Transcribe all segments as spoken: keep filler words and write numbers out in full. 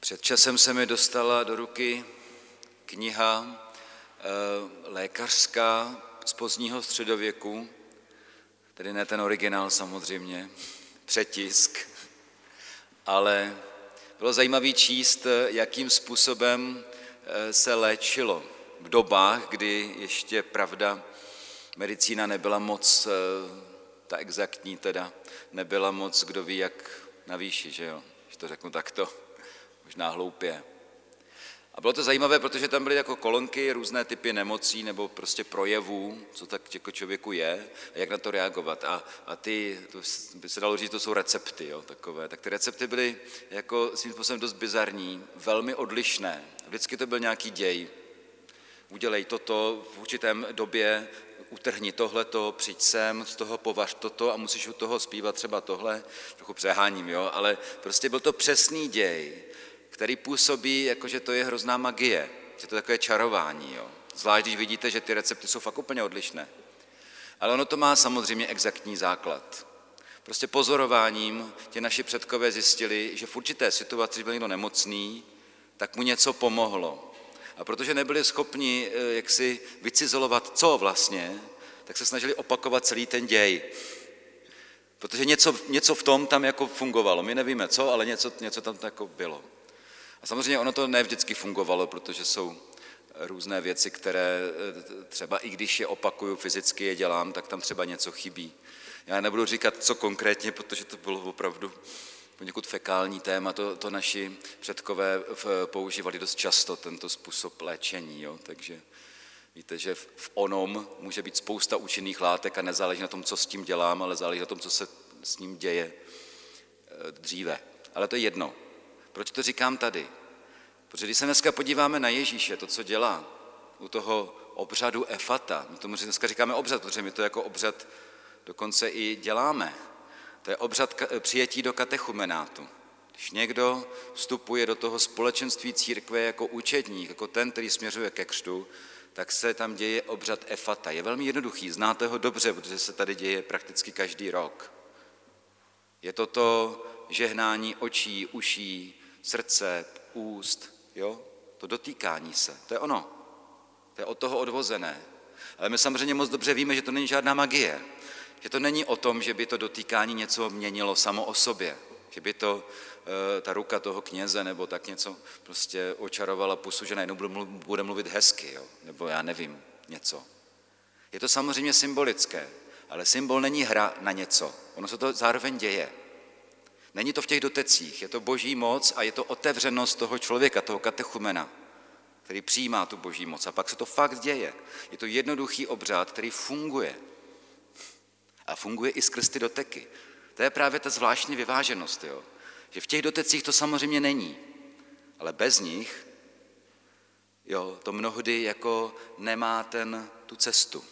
Před časem se mi dostala do ruky kniha e, lékařská z pozdního středověku, tedy ne ten originál samozřejmě, přetisk, ale bylo zajímavé číst, jakým způsobem se léčilo v dobách, kdy ještě, pravda, medicína nebyla moc, ta exaktní teda, nebyla moc, kdo ví, jak na výši, že jo, když to řeknu takto, možná hloupě. A bylo to zajímavé, protože tam byly jako kolonky, různé typy nemocí nebo prostě projevů, co tak jako člověku je a jak na to reagovat. A, a ty, to by se dalo říct, to jsou recepty, jo, takové. Tak ty recepty byly jako svým způsobem dost bizarní, velmi odlišné. Vždycky to byl nějaký děj. Udělej toto v určitém době, utrhni tohleto, přijď sem, z toho povař toto a musíš u toho zpívat třeba tohle. Trochu přeháním, jo, ale prostě byl to přesný děj, který působí, jako že to je hrozná magie, že to je takové čarování. Jo. Zvlášť, když vidíte, že ty recepty jsou fakt úplně odlišné. Ale ono to má samozřejmě exaktní základ. Prostě pozorováním ti naši předkové zjistili, že v určité situaci, když byl někdo nemocný, tak mu něco pomohlo. A protože nebyli schopni jaksi vycizolovat, co vlastně, tak se snažili opakovat celý ten děj. Protože něco, něco v tom tam jako fungovalo. My nevíme co, ale něco, něco tam jako bylo. A samozřejmě ono to ne vždycky fungovalo, protože jsou různé věci, které třeba i když je opakuju, fyzicky je dělám, tak tam třeba něco chybí. Já nebudu říkat, co konkrétně, protože to bylo opravdu poněkud fekální téma, to, to naši předkové používali dost často, tento způsob léčení. Jo? Takže víte, že v onom může být spousta účinných látek a nezáleží na tom, co s tím dělám, ale záleží na tom, co se s ním děje dříve. Ale to je jedno. Proč to říkám tady? Protože když se dneska podíváme na Ježíše, to, co dělá u toho obřadu efata, my tomu dneska říkáme obřad, protože my to jako obřad dokonce i děláme. To je obřad přijetí do katechumenátu. Když někdo vstupuje do toho společenství církve jako učedník, jako ten, který směřuje ke křtu, tak se tam děje obřad efata. Je velmi jednoduchý, znáte ho dobře, protože se tady děje prakticky každý rok. Je to to žehnání očí, uší, srdce, úst, jo? To dotýkání se, to je ono. To je od toho odvozené. Ale my samozřejmě moc dobře víme, že to není žádná magie. Že to není o tom, že by to dotýkání něco měnilo samo o sobě. Že by to ta ruka toho kněze nebo tak něco prostě očarovala pusu, že najednou bude mluvit hezky, jo? Nebo já nevím, něco. Je to samozřejmě symbolické, ale symbol není hra na něco. Ono se to zároveň děje. Není to v těch dotecích, je to boží moc a je to otevřenost toho člověka, toho katechumena, který přijímá tu boží moc. A pak se to fakt děje. Je to jednoduchý obřad, který funguje. A funguje i skrz ty doteky. To je právě ta zvláštní vyváženost, jo? Že v těch dotecích to samozřejmě není, ale bez nich jo, to mnohdy jako nemá ten, tu cestu.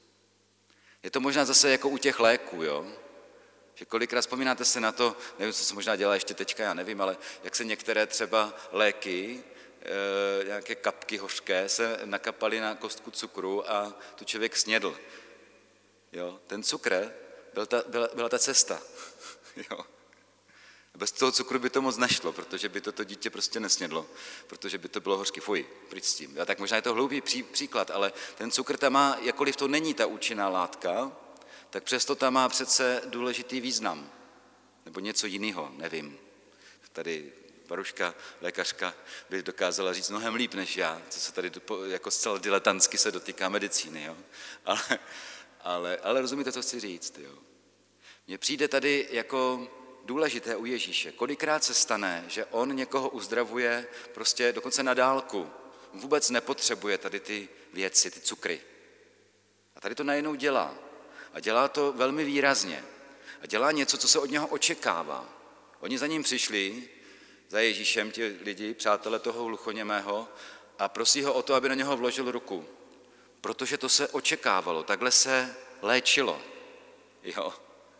Je to možná zase jako u těch léků, jo? Že kolikrát vzpomínáte se na to, nevím, co se možná dělá ještě teďka, já nevím, ale jak se některé třeba léky, e, nějaké kapky hořké se nakapaly na kostku cukru a tu člověk snědl. Jo? Ten cukr byl ta, byla, byla ta cesta. Jo? Bez toho cukru by to moc nešlo, protože by to, to dítě prostě nesnědlo, protože by to bylo hořky. Fuj, pryč s tím. A tak možná je to hloupý pří, příklad, ale ten cukr tam má, jakkoliv to není ta účinná látka, tak přesto tam má přece důležitý význam. Nebo něco jiného, nevím. Tady Baruška, lékařka, by dokázala říct mnohem líp než já, co se tady jako zcela diletantsky se dotýká medicíny. Jo? Ale, ale, ale rozumíte, co chci říct. Jo? Mně přijde tady jako důležité u Ježíše. Kolikrát se stane, že on někoho uzdravuje prostě dokonce na dálku. Vůbec nepotřebuje tady ty věci, ty cukry. A tady to najednou dělá. A dělá to velmi výrazně. A dělá něco, co se od něho očekává. Oni za ním přišli, za Ježíšem, ti lidi, přátelé toho hluchoněmého, a prosí ho o to, aby na něho vložil ruku. Protože to se očekávalo, takhle se léčilo. Jo.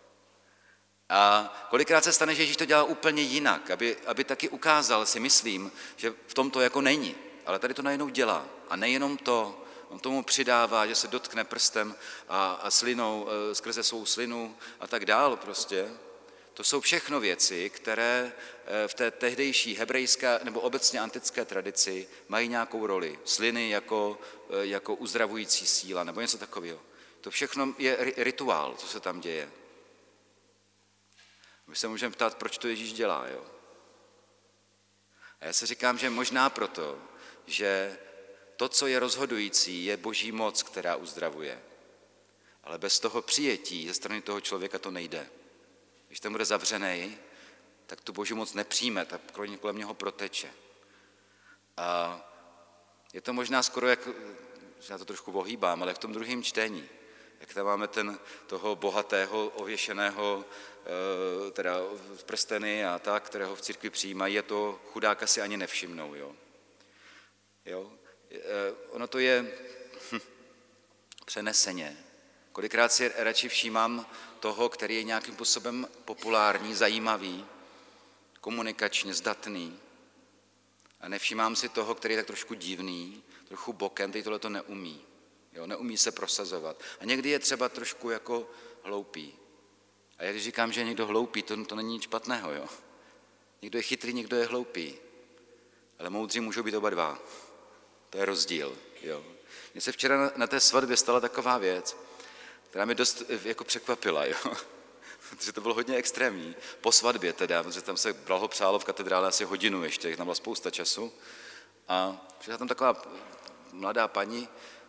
A kolikrát se stane, že Ježíš to dělá úplně jinak, aby, aby taky ukázal, si myslím, že v tom to jako není. Ale tady to najednou dělá. A nejenom to, on tomu přidává, že se dotkne prstem a, a slinou, skrze svou slinu a tak dál prostě. To jsou všechno věci, které v té tehdejší hebrejské nebo obecně antické tradici mají nějakou roli. Sliny jako, jako uzdravující síla nebo něco takového. To všechno je rituál, co se tam děje. My se můžeme ptát, proč to Ježíš dělá. Jo? A já si říkám, že možná proto, že to, co je rozhodující, je boží moc, která uzdravuje. Ale bez toho přijetí ze strany toho člověka to nejde. Když ten bude zavřený, tak tu boží moc nepřijme, tak kolem něho proteče. A je to možná skoro, jak, že já to trošku ohýbám, ale v tom druhém čtení, jak tam máme ten, toho bohatého, ověšeného, teda prsteny a tak, kterého v církvi přijímají, a to chudáka si ani nevšimnou. Jo? Jo? Ono to je hm, přeneseně. Kolikrát si radši všímám toho, který je nějakým způsobem populární, zajímavý, komunikačně zdatný. A nevšímám si toho, který je tak trošku divný, trochu bokem, který tohle to neumí. Jo, neumí se prosazovat. A někdy je třeba trošku jako hloupý. A já když říkám, že je někdo hloupý, to, to není nic špatného. Jo? Někdo je chytrý, někdo je hloupý. Ale moudří můžou být oba dva. To je rozdíl. Jo? Mně se včera na, na té svatbě stala taková věc, která mě dost jako překvapila. Jo? Protože to bylo hodně extrémní. Po svatbě teda, protože tam se blahopřálo v katedrále asi hodinu ještě, tam byla spousta času. A přišla tam taková mladá paní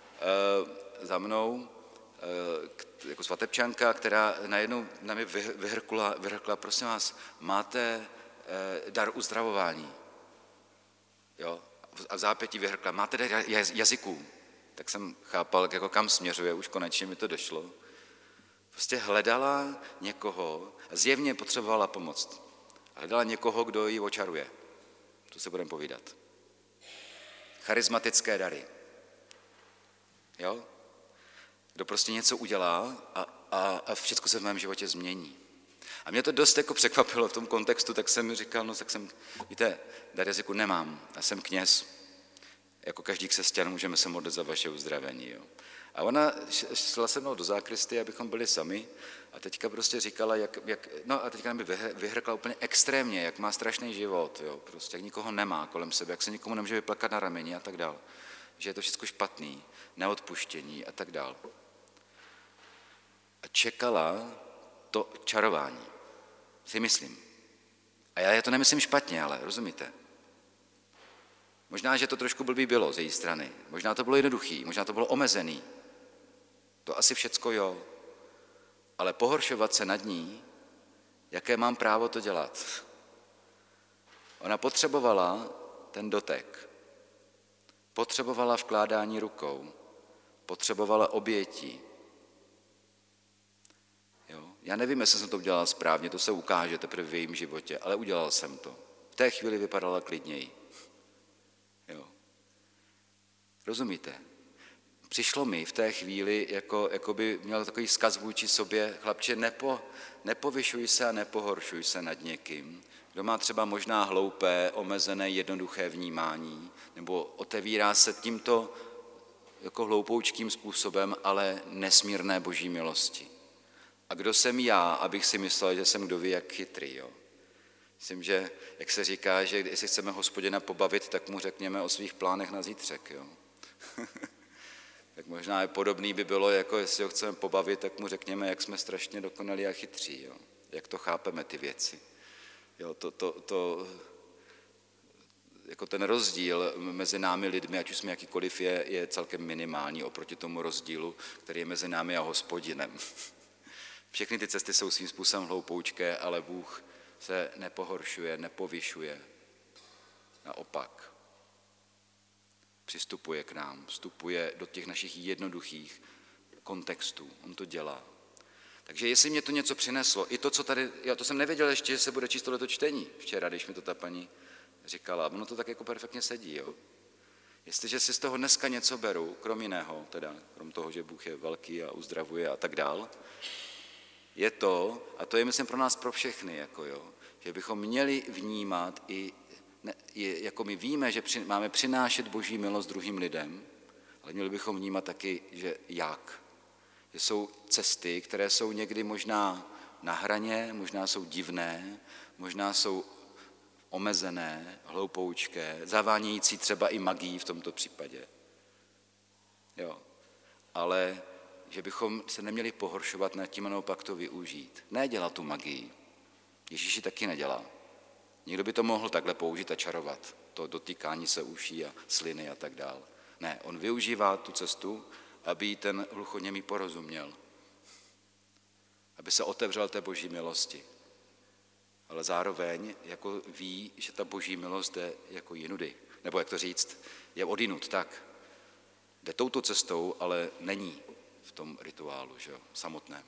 e, za mnou, e, jako svatebčanka, která najednou na mě vyhrkla, vyhrkla, prosím vás, máte e, dar uzdravování. Jo? A v zápětí vyhrkla, máte dar jazyků. Tak jsem chápal, jako kam směřuje, už konečně mi to došlo. Prostě hledala někoho, zjevně potřebovala pomoc. Hledala někoho, kdo ji očaruje. To se budeme povídat. Charismatické dary. Jo? Kdo prostě něco udělá a, a, a všechno se v mém životě změní. A mě to dost jako překvapilo v tom kontextu, tak jsem říkal, no tak jsem, víte, dar jazyku nemám, já jsem kněz. Jako každý křesťan můžeme se modlit za vaše uzdravení. Jo? A ona šla se mnou do zákristy, abychom byli sami, a teďka prostě říkala, jak, jak no a teďka mi vyhrkla úplně extrémně, jak má strašný život, jo? Prostě jak nikoho nemá kolem sebe, jak se nikomu nemůže vyplakat na rameni a tak dál. Že je to všechno špatný, neodpuštění a tak dál. A čekala to čarování, si myslím. A já to nemyslím špatně, ale rozumíte? Možná, že to trošku blbý bylo z její strany. Možná to bylo jednoduchý, možná to bylo omezený. To asi všecko jo. Ale pohoršovat se nad ní, jaké mám právo to dělat? Ona potřebovala ten dotek. Potřebovala vkládání rukou. Potřebovala obětí. Jo? Já nevím, jestli jsem to udělal správně, to se ukáže teprve v jejím životě, ale udělal jsem to. V té chvíli vypadala klidněji. Jo. Rozumíte? Přišlo mi v té chvíli, jako, jako by měl takový vzkaz vůči sobě, chlapče, nepo, nepovyšuj se a nepohoršuj se nad někým, kdo má třeba možná hloupé, omezené, jednoduché vnímání, nebo otevírá se tímto jako hloupoučkým způsobem, ale nesmírné boží milosti. A kdo jsem já, abych si myslel, že jsem kdo ví, jak chytrý, jo? Myslím, že, jak se říká, že jestli chceme Hospodina pobavit, tak mu řekněme o svých plánech na zítřek. Jo? Tak možná je podobný by bylo, jako jestli ho chceme pobavit, tak mu řekněme, jak jsme strašně dokonalí a chytří. Jo? Jak to chápeme, ty věci. Jo, to, to, to, jako ten rozdíl mezi námi lidmi, ať už jsme jakýkoliv, je, je celkem minimální oproti tomu rozdílu, který je mezi námi a Hospodinem. Všechny ty cesty jsou svým způsobem hloupoučké, ale Bůh se nepohoršuje, nepovyšuje. Naopak. Přistupuje k nám, vstupuje do těch našich jednoduchých kontextů. On to dělá. Takže jestli mě to něco přineslo, i to, co tady, já to jsem nevěděl ještě, že se bude číst tohleto čtení včera, když mi to ta paní říkala. Ono to tak jako perfektně sedí, jo. Jestliže si z toho dneska něco beru, krom jiného, teda krom toho, že Bůh je velký a uzdravuje a tak dál, je to, a to je myslím pro nás pro všechny, jako jo, že bychom měli vnímat i, ne, i jako my víme, že při, máme přinášet boží milost druhým lidem, ale měli bychom vnímat taky, že jak. Že jsou cesty, které jsou někdy možná na hraně, možná jsou divné, možná jsou omezené, hloupoučké, zavánějící třeba i magií v tomto případě. Jo. Ale že bychom se neměli pohoršovat nad tím a naopak to využít. Ne dělat tu magii. Ježíš ji taky nedělá. Někdo by to mohl takhle použít a čarovat. To dotýkání se uší a sliny a tak dál. Ne, on využívá tu cestu, aby jí ten hluchoněmý porozuměl. Aby se otevřel té boží milosti. Ale zároveň jako ví, že ta boží milost jde jako jinudy. Nebo jak to říct, je odinut, tak. Jde touto cestou, ale není v tom rituálu, že jo, samotném.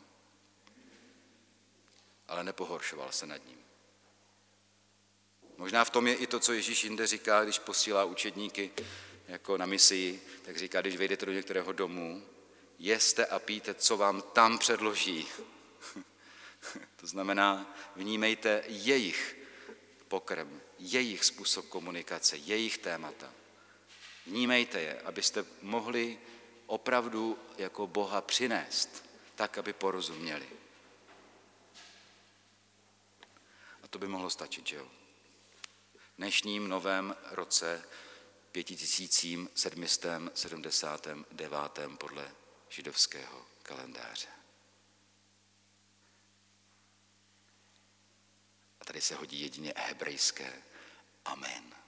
Ale nepohoršoval se nad ním. Možná v tom je i to, co Ježíš jinde říká, když posílá učedníky jako na misii, tak říká, když vejdete do některého domu, jeste a pijte, co vám tam předloží. To znamená, vnímejte jejich pokrm, jejich způsob komunikace, jejich témata. Vnímejte je, abyste mohli opravdu jako Boha přinést, tak, aby porozuměli. A to by mohlo stačit, že jo? V dnešním novém roce pětitisícím sedmistém sedmdesátém devátém podle židovského kalendáře. A tady se hodí jedině hebrejské amen.